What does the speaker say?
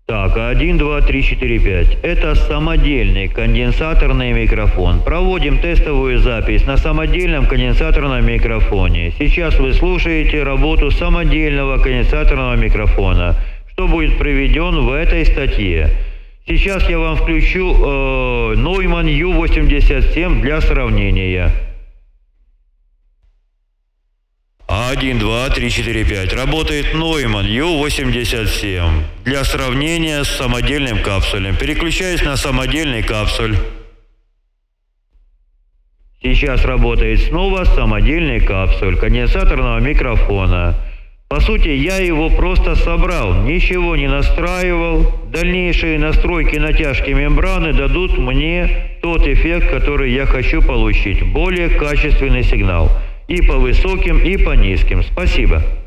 Так, 1, 2, 3, 4, 5. Это самодельный конденсаторный микрофон. Проводим тестовую запись на самодельном конденсаторном микрофоне. Сейчас вы слушаете работу самодельного конденсаторного микрофона, что будет приведен в этой статье. Сейчас я вам включу Neumann U87 для сравнения. 1, 2, 3, 4, 5. Работает Neumann U87 для сравнения с самодельным капсулем. Переключаюсь на самодельный капсуль. Сейчас работает снова самодельный капсуль конденсаторного микрофона. По сути, я его просто собрал, ничего не настраивал. Дальнейшие настройки натяжки мембраны дадут мне тот эффект, который я хочу получить. Более качественный сигнал. И по высоким, и по низким. Спасибо.